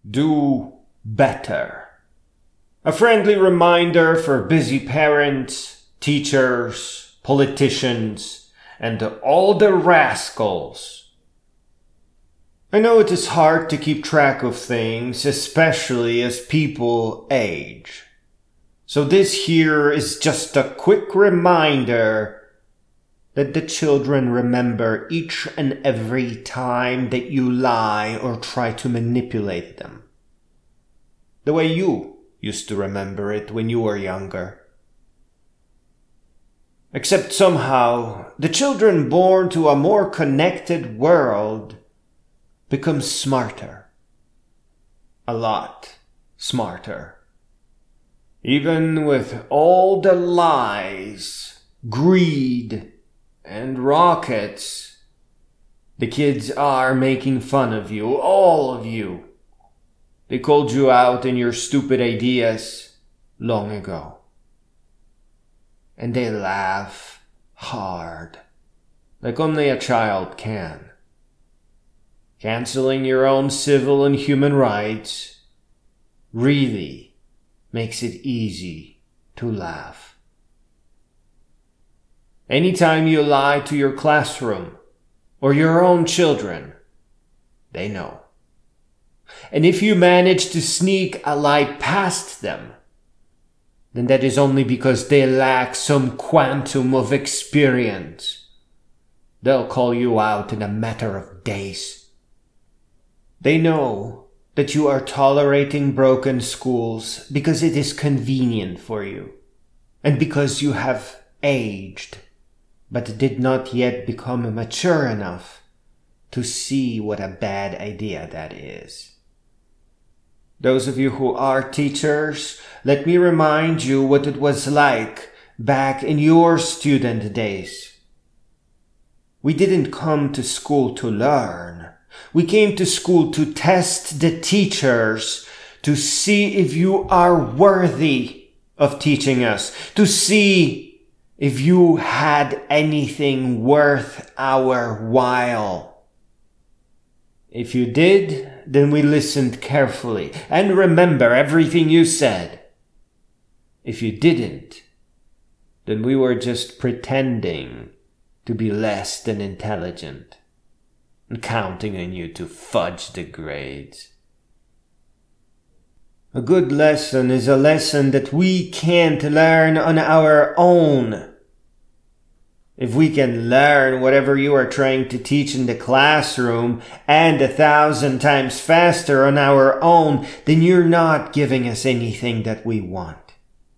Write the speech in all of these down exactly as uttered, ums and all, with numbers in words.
Do better. A friendly reminder for busy parents, teachers, politicians, and all the rascals. I know it is hard to keep track of things, especially as people age. So this here is just a quick reminder that the children remember each and every time that you lie or try to manipulate them. The way you used to remember it when you were younger. Except somehow, the children born to a more connected world become smarter. A lot smarter. Even with all the lies, greed, and rockets, the kids are making fun of you, all of you. They called you out in your stupid ideas long ago. And they laugh hard, like only a child can. Canceling your own civil and human rights really makes it easy to laugh. Anytime you lie to your classroom or your own children, they know. And if you manage to sneak a lie past them, then that is only because they lack some quantum of experience. They'll call you out in a matter of days. They know that you are tolerating broken schools because it is convenient for you, and because you have aged, but did not yet become mature enough to see what a bad idea that is. Those of you who are teachers, let me remind you what it was like back in your student days. We didn't come to school to learn. We came to school to test the teachers, to see if you are worthy of teaching us, to see if you had anything worth our while. If you did, then we listened carefully and remember everything you said. If you didn't, then we were just pretending to be less than intelligent and counting on you to fudge the grades. A good lesson is a lesson that we can't learn on our own. If we can learn whatever you are trying to teach in the classroom and a thousand times faster on our own, then you're not giving us anything that we want.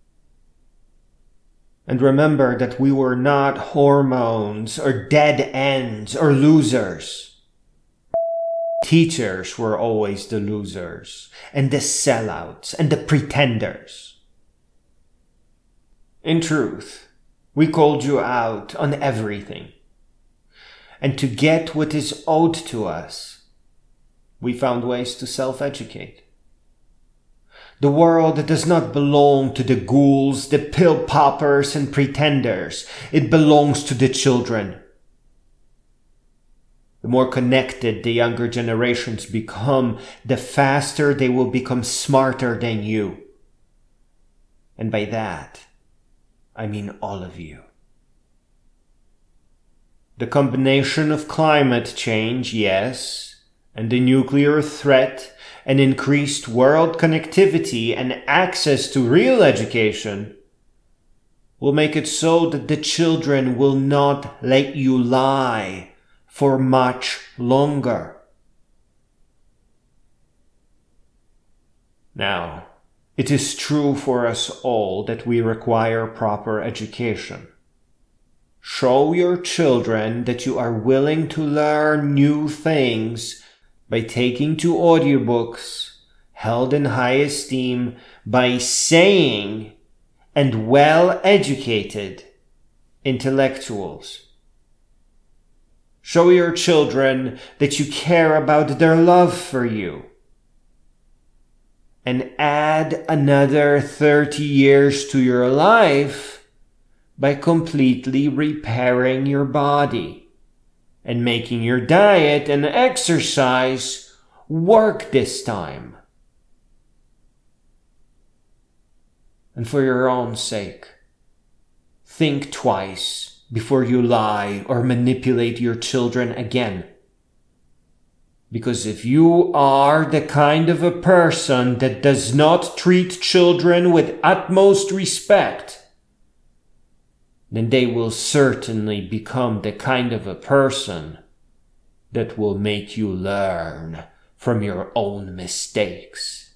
And remember that we were not hormones or dead ends or losers. Teachers were always the losers and the sellouts and the pretenders. In truth, we called you out on everything. And to get what is owed to us, we found ways to self-educate. The world does not belong to the ghouls, the pill poppers and pretenders. It belongs to the children. The more connected the younger generations become, the faster they will become smarter than you. And by that, I mean all of you. The combination of climate change, yes, and the nuclear threat and increased world connectivity and access to real education will make it so that the children will not let you lie for much longer. Now, it is true for us all that we require proper education. Show your children that you are willing to learn new things by taking to audiobooks, held in high esteem by saying and well-educated intellectuals. Show your children that you care about their love for you. And add another thirty years to your life by completely repairing your body and making your diet and exercise work this time And for your own sake, think twice before you lie or manipulate your children again. Because if you are the kind of a person that does not treat children with utmost respect, then they will certainly become the kind of a person that will make you learn from your own mistakes.